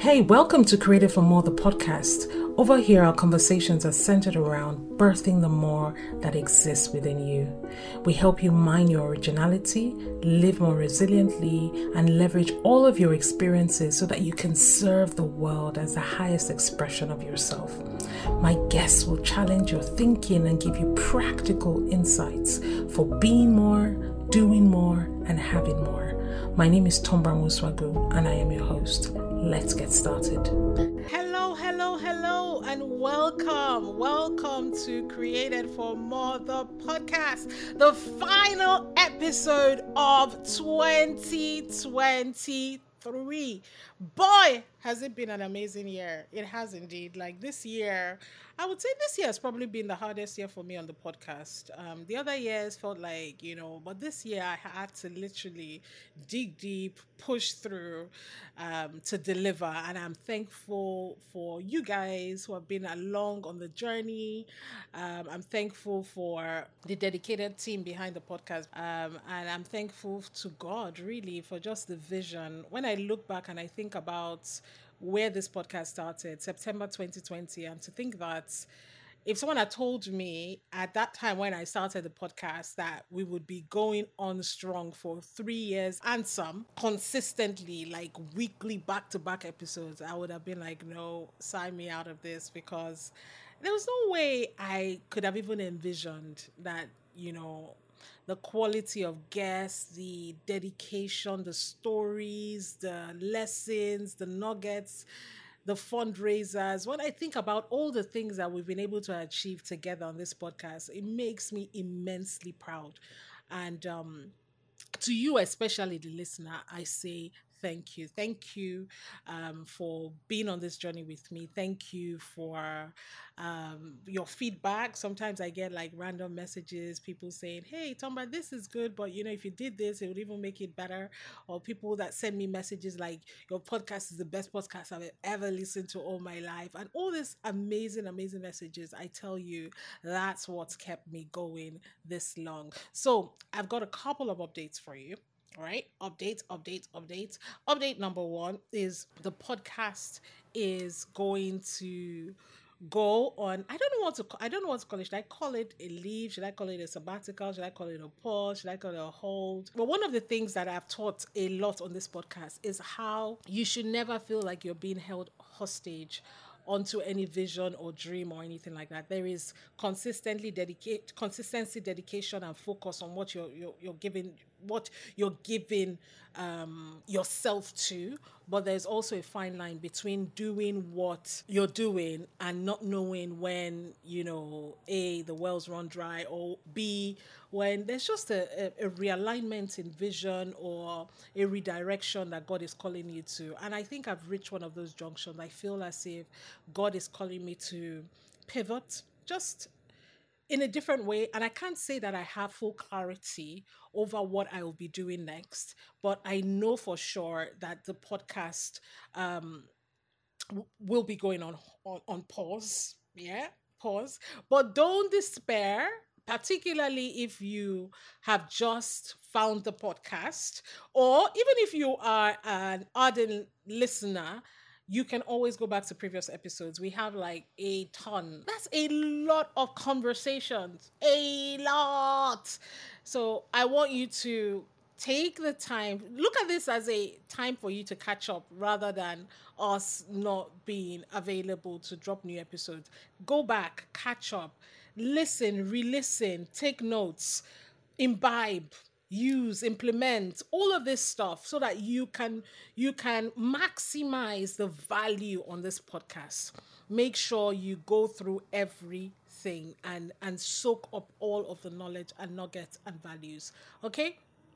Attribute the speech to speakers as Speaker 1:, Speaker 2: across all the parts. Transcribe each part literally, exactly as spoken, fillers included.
Speaker 1: Hey, welcome to Creative for More, the podcast. Over here, our conversations are centered around birthing the more that exists within you. We help you mine your originality, live more resiliently, and leverage all of your experiences so that you can serve the world as the highest expression of yourself. My guests will challenge your thinking and give you practical insights for being more, doing more, and having more. My name is Tombra Muswagu, and I am your host. Let's get started. Hello, hello, hello, and welcome. Welcome to Created for More, the podcast, the final episode of twenty twenty-three. Boy, has it been an amazing year. It has indeed. Like this year, I would say this year has probably been the hardest year for me on the podcast. Um, the other years felt like, you know, but this year I had to literally dig deep, push through um, to deliver. And I'm thankful for you guys who have been along on the journey. Um, I'm thankful for the dedicated team behind the podcast. Um, and I'm thankful to God, really, for just the vision. When I look back and I think about where this podcast started, September twenty twenty, and to think that if someone had told me at that time when I started the podcast that we would be going on strong for three years and some consistently, like weekly back-to-back episodes, I would have been like, no, sign me out of this, because there was no way I could have even envisioned that, you know, the quality of guests, the dedication, the stories, the lessons, the nuggets, the fundraisers. When I think about all the things that we've been able to achieve together on this podcast, it makes me immensely proud. And um, to you, especially the listener, I say thank you. Thank you um, for being on this journey with me. Thank you for um, your feedback. Sometimes I get like random messages, people saying, hey, Tomba, this is good, but you know, if you did this, it would even make it better. Or people that send me messages like, your podcast is the best podcast I've ever listened to all my life. And all these amazing, amazing messages, I tell you, that's what's kept me going this long. So I've got a couple of updates for you. All right, updates, updates, updates. Update number one is the podcast is going to go on. I don't know what to. I don't know what to call it. Should I call it a leave? Should I call it a sabbatical? Should I call it a pause? Should I call it a hold? But one of the things that I've taught a lot on this podcast is how you should never feel like you're being held hostage onto any vision or dream or anything like that. There is consistently dedicate consistency, dedication, and focus on what you're you're, you're giving what you're giving um, yourself to. But there's also a fine line between doing what you're doing and not knowing when, you know, A, the wells run dry, or B, when there's just a, a, a realignment in vision or a redirection that God is calling you to. And I think I've reached one of those junctions. I feel as if God is calling me to pivot just in a different way. And I can't say that I have full clarity over what I will be doing next, but I know for sure that the podcast um, w- will be going on, on, on pause. Yeah, pause. But don't despair, particularly if you have just found the podcast, or even if you are an ardent listener. You can always go back to previous episodes. We have like a ton. That's a lot of conversations. A lot. So I want you to take the time. Look at this as a time for you to catch up rather than us not being available to drop new episodes. Go back, catch up, listen, re-listen, take notes, imbibe, use, implement all of this stuff so that you can you can maximize the value on this podcast. Make sure you go through everything and and soak up all of the knowledge and nuggets and values. Okay?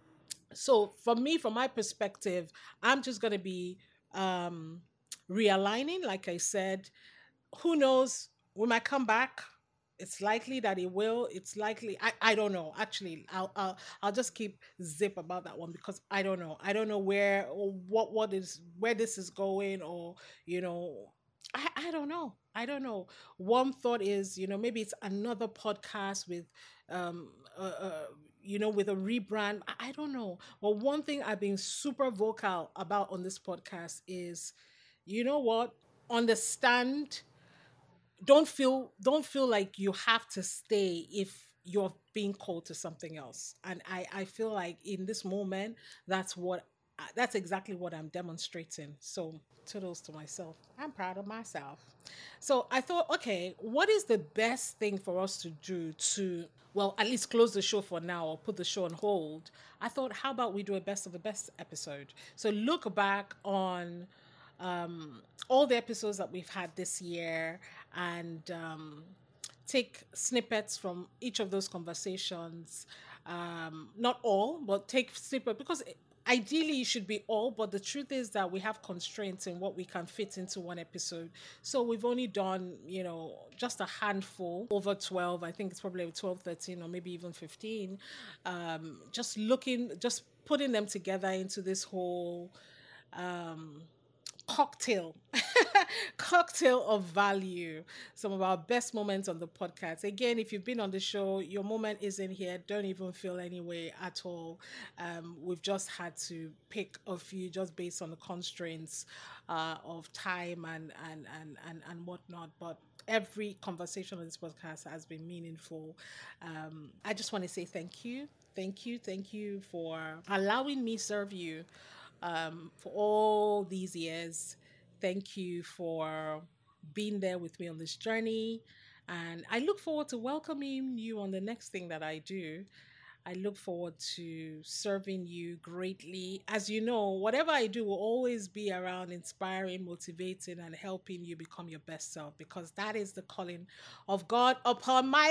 Speaker 1: So for me, from my perspective, I'm just going to be um realigning. Like I said, who knows, we might come back. It's likely that it will. It's likely. I, I don't know. Actually, I'll, I'll I'll just keep zip about that one, because I don't know. I don't know where or what what is where this is going, or you know, I I don't know. I don't know. One thought is, you know, maybe it's another podcast with um uh, uh you know, with a rebrand. I, I don't know. But one thing I've been super vocal about on this podcast is you know what? Understand. Don't feel don't feel like you have to stay if you're being called to something else. And I I feel like in this moment, that's what uh, that's exactly what I'm demonstrating. So toodles to myself. I'm proud of myself. So I thought, okay, what is the best thing for us to do to, well, at least close the show for now or put the show on hold? I thought, how about we do a best of the best episode? So look back on um, all the episodes that we've had this year, and um, take snippets from each of those conversations. Um, not all, but take snippet, because ideally it should be all, but the truth is that we have constraints in what we can fit into one episode. So we've only done, you know, just a handful, over twelve. I think it's probably twelve, thirteen, or maybe even fifteen. Um, just looking, just putting them together into this whole um, cocktail cocktail of value, some of our best moments on the podcast. Again, if you've been on the show, your moment isn't here, don't even feel any way at all. Um, we've just had to pick a few just based on the constraints uh, of time and and and and, and whatnot, but every conversation on this podcast has been meaningful. um, I just want to say thank you thank you thank you for allowing me serve you um, for all these years. Thank you for being there with me on this journey. And I look forward to welcoming you on the next thing that I do. I look forward to serving you greatly. As you know, whatever I do will always be around inspiring, motivating, and helping you become your best self, because that is the calling of God upon my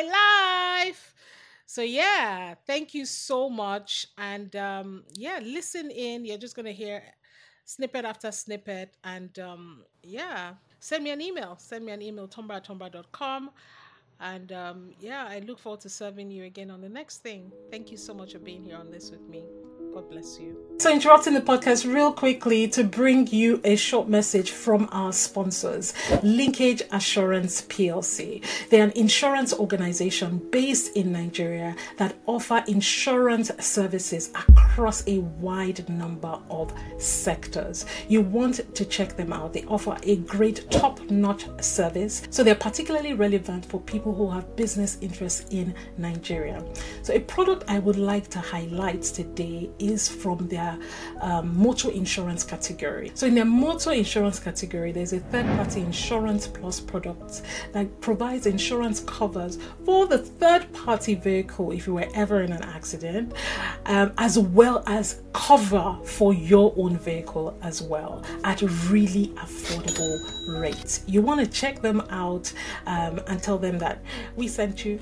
Speaker 1: life. So yeah, thank you so much. And um, yeah, listen in. You're just going to hear snippet after snippet. And um, yeah, send me an email. Send me an email, tomba at tomba dot com. And um, yeah, I look forward to serving you again on the next thing. Thank you so much for being here on this with me. God bless you. So interrupting the podcast real quickly to bring you a short message from our sponsors, Linkage Assurance P L C. They're an insurance organization based in Nigeria that offer insurance services across a wide number of sectors. You want to check them out. They offer a great top-notch service. So they're particularly relevant for people who have business interests in Nigeria. So a product I would like to highlight today is from their um, motor insurance category. So in their motor insurance category, there's a third-party insurance plus product that provides insurance covers for the third-party vehicle if you were ever in an accident, um, as well as cover for your own vehicle as well at really affordable rates. You want to check them out um, and tell them that we sent you.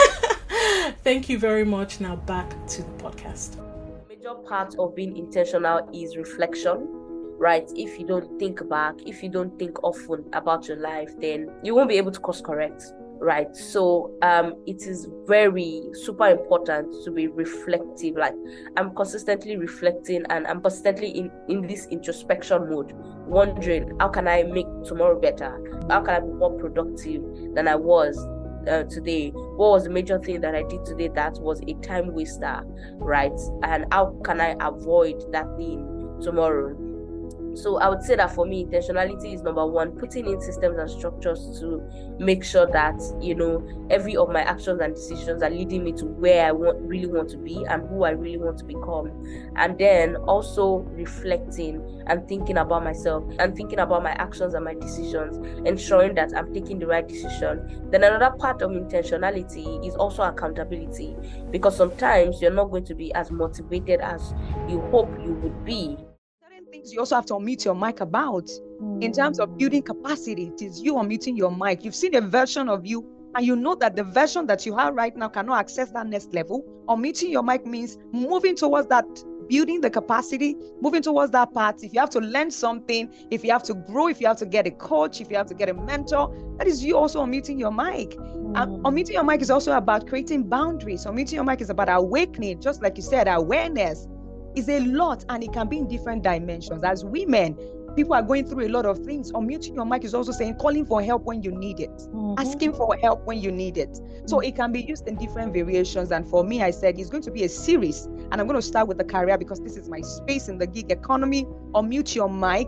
Speaker 1: Thank you very much. Now back to the podcast.
Speaker 2: Major part of being intentional is reflection, right? If you don't think back, if you don't think often about your life, then you won't be able to course correct, right? So um it is very super important to be reflective. Like, I'm consistently reflecting, and I'm constantly in in this introspection mode, wondering, how can I make tomorrow better? How can I be more productive than I was Uh, today? What was the major thing that I did today that was a time waster, right? And how can I avoid that thing tomorrow? So I would say that for me, intentionality is number one, putting in systems and structures to make sure that, you know, every of my actions and decisions are leading me to where I want really want to be and who I really want to become. And then also reflecting and thinking about myself and thinking about my actions and my decisions, ensuring that I'm taking the right decision. Then another part of intentionality is also accountability, because sometimes you're not going to be as motivated as you hope you would be.
Speaker 3: Things you also have to unmute your mic about. Mm. In terms of building capacity, it is you unmuting your mic. You've seen a version of you, and you know that the version that you have right now cannot access that next level. Unmuting your mic means moving towards that, building the capacity, moving towards that part. If you have to learn something, if you have to grow, if you have to get a coach, if you have to get a mentor, that is you also unmuting your mic. Mm. And unmuting your mic is also about creating boundaries. Unmuting your mic is about awakening, just like you said, awareness. Is a lot, and it can be in different dimensions. As women, people are going through a lot of things. Unmuting your mic is also saying, calling for help when you need it, mm-hmm. asking for help when you need it. So mm-hmm. it can be used in different variations. And for me, I said it's going to be a series, and I'm going to start with the career because this is my space in the gig economy. Unmute your mic.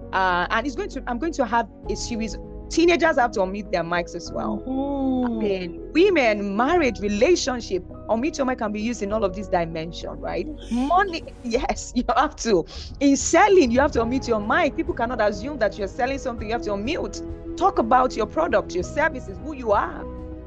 Speaker 3: Uh, and it's going to, I'm going to have a series. Teenagers have to unmute their mics as well.
Speaker 1: Mm-hmm.
Speaker 3: I mean, women, marriage, relationship, unmute your mic can be used in all of these dimensions, right? Money, yes, you have to. In selling, you have to unmute your mic. People cannot assume that you're selling something. You have to unmute. Talk about your product, your services, who you are.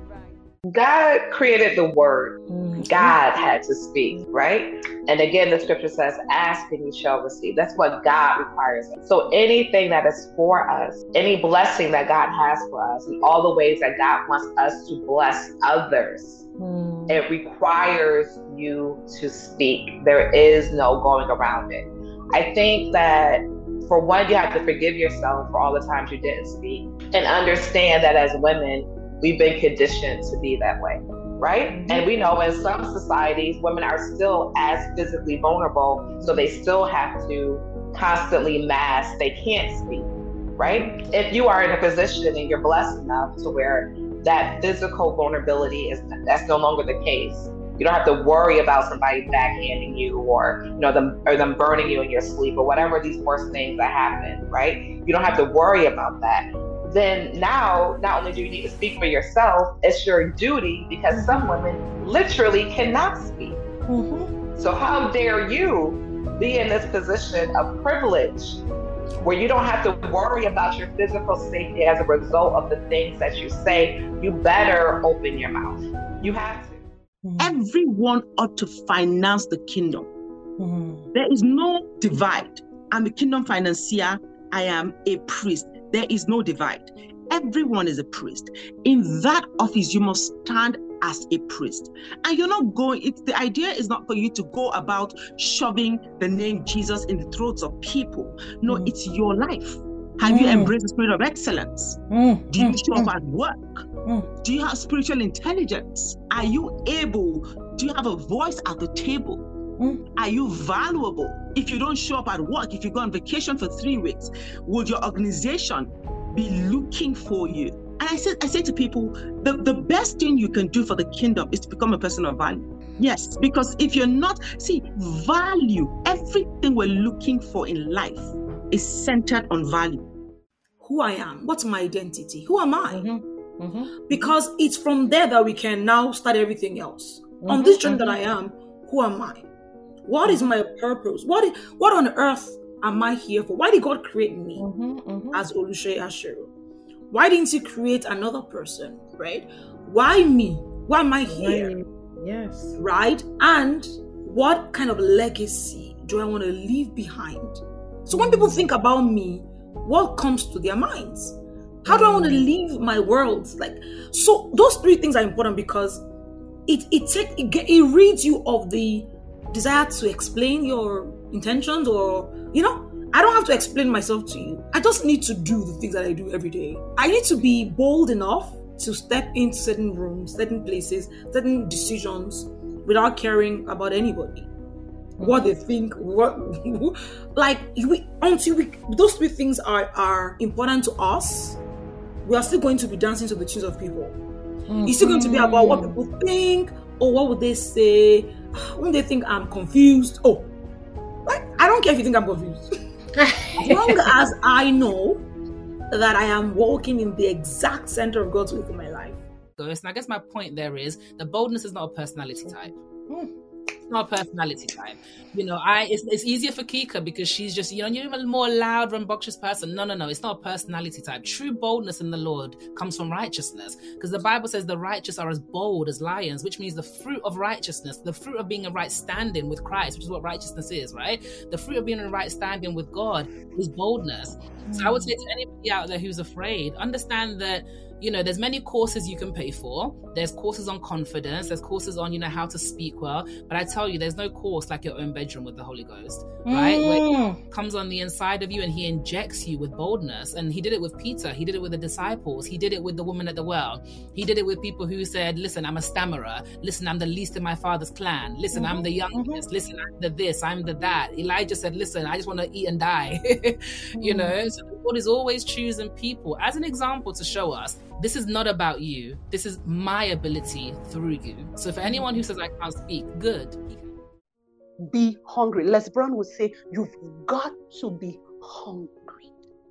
Speaker 4: God created the word. God had to speak, right? And again, the scripture says, ask and you shall receive. That's what God requires. So anything that is for us, any blessing that God has for us, and all the ways that God wants us to bless others, mm. it requires you to speak. There is no going around it. I think that for one, you have to forgive yourself for all the times you didn't speak, and understand that as women, we've been conditioned to be that way, right? Mm-hmm. And we know in some societies, women are still as physically vulnerable, so they still have to constantly mask. They can't speak, right? If you are in a position and you're blessed enough to where that physical vulnerability is, that's no longer the case. You don't have to worry about somebody backhanding you, or you know them or them burning you in your sleep, or whatever these worst things that happen, right? You don't have to worry about that. Then now, not only do you need to speak for yourself, it's your duty, because some women literally cannot speak. Mm-hmm. So how dare you be in this position of privilege where you don't have to worry about your physical safety as a result of the things that you say? You better open your mouth. You have to.
Speaker 5: Mm-hmm. Everyone ought to finance the kingdom. Mm-hmm. There is no divide. I'm a kingdom financier. I am a priest. There is no divide. Everyone is a priest. In that office, you must stand as a priest. And you're not going, it's the idea is not for you to go about shoving the name Jesus in the throats of people. No, mm. it's your life. Have mm. you embraced the spirit of excellence? Mm. Do you mm. show up mm. at work? Mm. Do you have spiritual intelligence? Are you able? Do you have a voice at the table? Mm. Are you valuable? If you don't show up at work, if you go on vacation for three weeks, would your organization be looking for you? And I say, I say to people, the, the best thing you can do for the kingdom is to become a person of value. Yes, because if you're not, see, value, everything we're looking for in life is centered on value.
Speaker 6: Who I am, what's my identity? Who am I?
Speaker 1: Mm-hmm. Mm-hmm.
Speaker 6: Because it's from there that we can now start everything else. Mm-hmm. On this journey mm-hmm. that I am, who am I? What is my purpose? What is, what on earth am I here for? Why did God create me mm-hmm, mm-hmm. as Oluseyi Asheru? Why didn't he create another person, right? Why me? Why am I here?
Speaker 1: Right. Yes.
Speaker 6: Right? And what kind of legacy do I want to leave behind? So when people think about me, what comes to their minds? How do I want to leave my world? Like, so those three things are important, because it it take it, it reads you of the desire to explain your intentions, or, you know, I don't have to explain myself to you. I just need to do the things that I do every day. I need to be bold enough to step into certain rooms, certain places, certain decisions without caring about anybody, mm-hmm. what they think, what, like, we, until we, those three things are, are important to us, we are still going to be dancing to the tunes of people. Mm-hmm. It's still going to be about what people think, or what would they say when they think I'm confused. Oh, like, I don't care if you think I'm confused. As long as I know that I am walking in the exact center of God's will for my life.
Speaker 7: And I guess my point there is the boldness is not a personality type. Mm. It's not a personality type. You know, I it's, it's easier for Kika because she's just, you know, you're a more loud, rambunctious person. No, no, no. It's not a personality type. True boldness in the Lord comes from righteousness, because the Bible says the righteous are as bold as lions, which means the fruit of righteousness, the fruit of being in right standing with Christ, which is what righteousness is, right? The fruit of being in right standing with God is boldness. Mm. So I would say to anybody out there who's afraid, understand that, you know, there's many courses you can pay for. There's courses on confidence. There's courses on, you know, how to speak well. But I tell you, there's no course like your own bedroom with the Holy Ghost, right? Mm. Where he comes on the inside of you and he injects you with boldness. And he did it with Peter. He did it with the disciples. He did it with the woman at the well. He did it with people who said, listen, I'm a stammerer. Listen, I'm the least in my father's clan. Listen, mm-hmm. I'm the youngest. Mm-hmm. Listen, I'm the this, I'm the that. Elijah said, listen, I just want to eat and die. mm. You know, so God is always choosing people as an example to show us, this is not about you. This is my ability through you. So for anyone who says I can't speak, good.
Speaker 8: Be hungry. Les Brown would say, you've got to be hungry.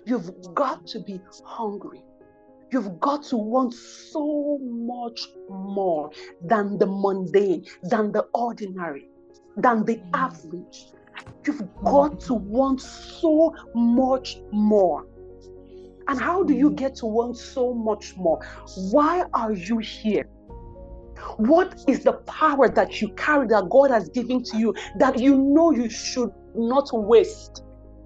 Speaker 8: You've got to be hungry. You've got to want so much more than the mundane, than the ordinary, than the average. You've got to want so much more. And how do you get to want so much more? Why are you here? What is the power that you carry that God has given to you that you know you should not waste?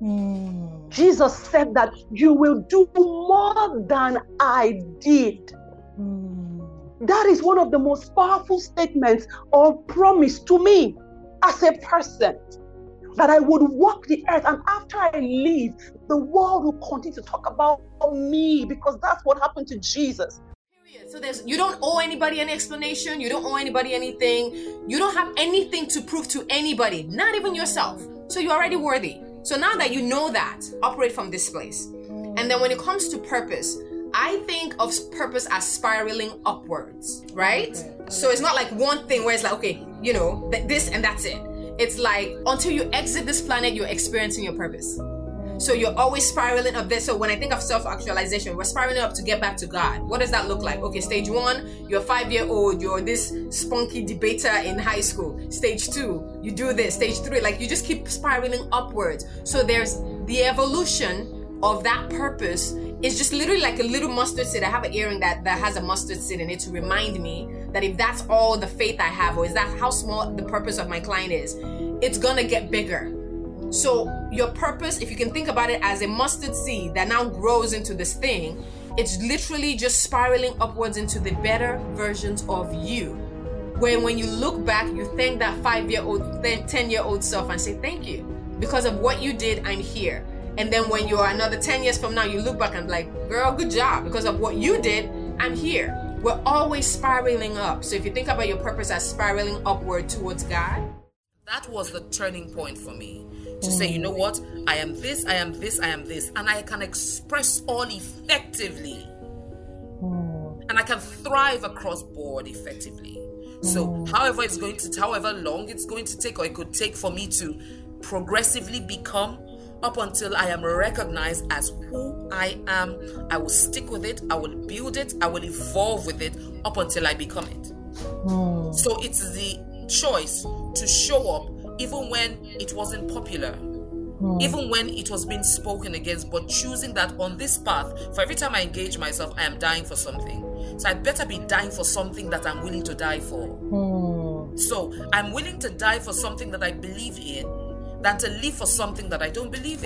Speaker 8: Mm. Jesus said that you will do more than I did. Mm. That is one of the most powerful statements or promise to me as a person, that I would walk the earth, and after I leave, the world will continue to talk about me, because that's what happened to Jesus.
Speaker 9: So there's, you don't owe anybody any explanation. You don't owe anybody anything. You don't have anything to prove to anybody, not even yourself. So you're already worthy. So now that you know that, operate from this place. And then when it comes to purpose, I think of purpose as spiraling upwards, right? So it's not like one thing where it's like, okay, you know, th- this and that's it. It's like until you exit this planet, you're experiencing your purpose. So you're always spiraling up there. So when I think of self-actualization, we're spiraling up to get back to God. What does that look like? Okay, stage one, you're a five-year-old, you're this spunky debater in high school. Stage two, you do this. Stage three, like you just keep spiraling upwards. So there's the evolution of that purpose. It's just literally like a little mustard seed. I have an earring that, that has a mustard seed in it to remind me that if that's all the faith I have, or is that how small the purpose of my client is, it's gonna get bigger. So your purpose, if you can think about it as a mustard seed that now grows into this thing, it's literally just spiraling upwards into the better versions of you. Where when you look back, you thank that five-year-old, ten-year-old self and say, thank you. Because of what you did, I'm here. And then when you're another ten years from now, you look back and be like, girl, good job. Because of what you did, I'm here. We're always spiraling up. So if you think about your purpose as spiraling upward towards God,
Speaker 7: that was the turning point for me. To say, you know what, I am this, I am this, I am this, and I can express all effectively. Mm. And I can thrive across board effectively. Mm. So however it's going to, however long it's going to take, or it could take for me to progressively become, up until I am recognized as who I am, I will stick with it, I will build it, I will evolve with it, up until I become it. Mm. So it's the choice to show up even when it wasn't popular, mm. even when it was being spoken against, but choosing that on this path, for every time I engage myself, I am dying for something. So I better be dying for something that I'm willing to die for. Mm. So I'm willing to die for something that I believe in than to live for something that I don't believe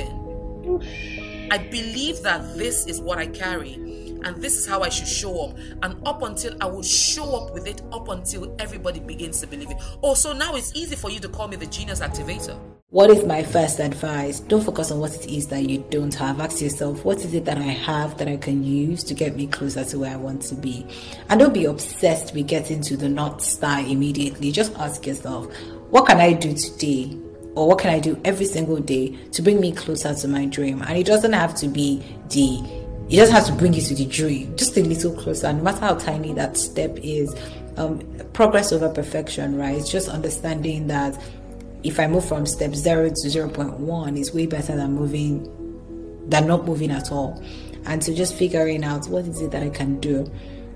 Speaker 7: in. I believe that this is what I carry, and this is how I should show up. And up until I will show up with it, up until everybody begins to believe it. Oh, so now it's easy for you to call me the genius activator.
Speaker 10: What is my first advice? Don't focus on what it is that you don't have. Ask yourself, what is it that I have that I can use to get me closer to where I want to be? And don't be obsessed with getting to the North Star immediately. Just ask yourself, what can I do today? Or what can I do every single day to bring me closer to my dream? And it doesn't have to be the It doesn't have to bring you to the dream, just a little closer, no matter how tiny that step is. Um, progress over perfection, right? It's just understanding that if I move from step zero to zero point one, is way better than moving, than not moving at all. And so just figuring out what is it that I can do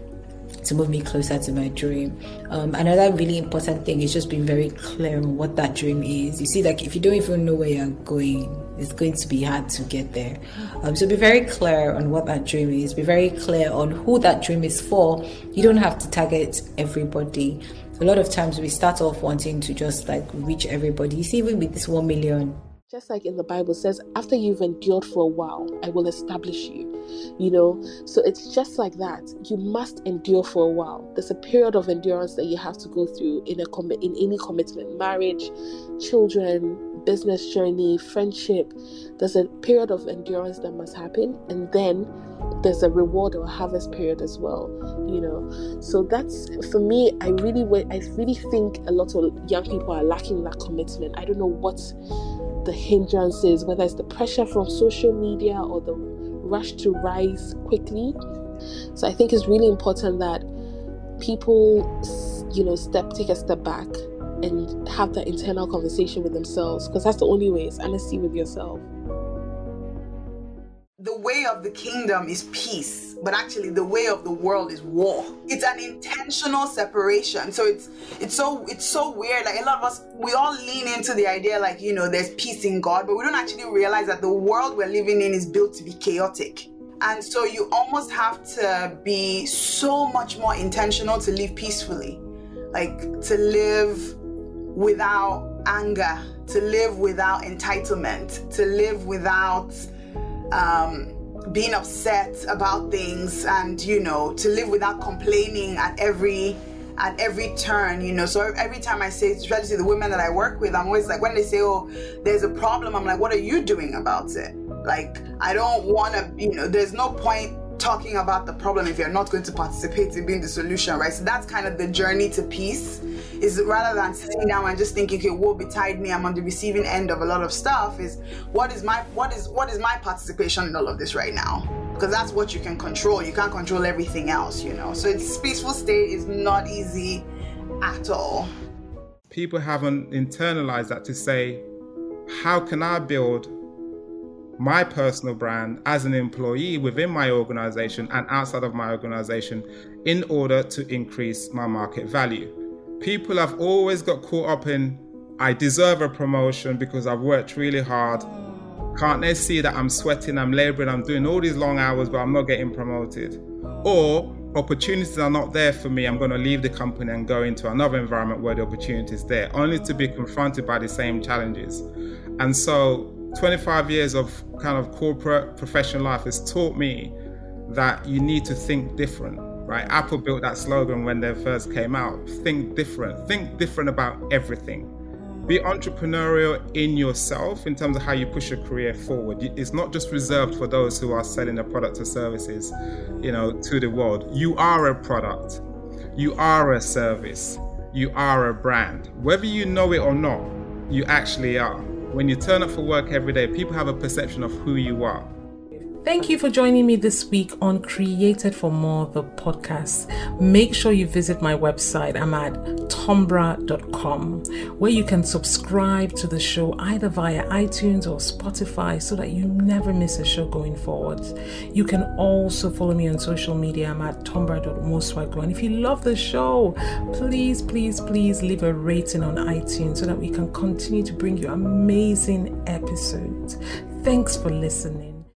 Speaker 10: to move me closer to my dream. Um, another really important thing is just being very clear on what that dream is. You see, like if you don't even know where you're going, it's going to be hard to get there. Um, so be very clear on what that dream is. Be very clear on who that dream is for. You don't have to target everybody. A lot of times we start off wanting to just like reach everybody. You see, even with this one million.
Speaker 11: Just like in the Bible says, after you've endured for a while, I will establish you. You know, so it's just like that. You must endure for a while. There's a period of endurance that you have to go through in a com- in any commitment, marriage, children, business journey, friendship. There's a period of endurance that must happen, and then there's a reward or a harvest period as well. You know, so that's for me. I really, I really think a lot of young people are lacking that commitment. I don't know what the hindrances, whether it's the pressure from social media or the rush to rise quickly. So I think it's really important that people, you know, step take a step back and have that internal conversation with themselves, because that's the only way. It's honesty with yourself.
Speaker 12: the way of the kingdom is peace, but actually the way of the world is war. It's an intentional separation. So it's it's so it's so weird. Like a lot of us, we all lean into the idea like, you know, there's peace in God, but we don't actually realize that the world we're living in is built to be chaotic. And so you almost have to be so much more intentional to live peacefully, like to live without anger, to live without entitlement, to live without um, being upset about things, and, you know, to live without complaining at every at every turn, you know. So every time I say, especially to the women that I work with, I'm always like, when they say, oh, there's a problem, I'm like, what are you doing about it? Like, I don't want to, you know, there's no point talking about the problem if you're not going to participate in being the solution, right? So that's kind of the journey to peace, is rather than sitting down and just thinking, okay, woe betide me, I'm on the receiving end of a lot of stuff, is what is my what is what is my participation in all of this right now? Because that's what you can control. You can't control everything else, you know. So it's peaceful state is not easy at all.
Speaker 13: People haven't internalized that to say, how can I build my personal brand as an employee within my organization and outside of my organization in order to increase my market value? People have always got caught up in, I deserve a promotion because I've worked really hard. Can't they see that I'm sweating, I'm laboring, I'm doing all these long hours, but I'm not getting promoted? Or opportunities are not there for me, I'm going to leave the company and go into another environment where the opportunity is there, only to be confronted by the same challenges. And so twenty-five years of kind of corporate professional life has taught me that you need to think different, right? Apple built that slogan when they first came out, think different, think different about everything. Be entrepreneurial in yourself in terms of how you push your career forward. It's not just reserved for those who are selling their products or services, you know, to the world. You are a product, you are a service, you are a brand. Whether you know it or not, you actually are. When you turn up for work every day, people have a perception of who you are.
Speaker 1: Thank you for joining me this week on Created for More, the podcast. Make sure you visit my website. I'm at tombra dot com, where you can subscribe to the show either via iTunes or Spotify so that you never miss a show going forward. You can also follow me on social media. I'm at tombra dot moswago. And if you love the show, please, please, please leave a rating on iTunes so that we can continue to bring you amazing episodes. Thanks for listening.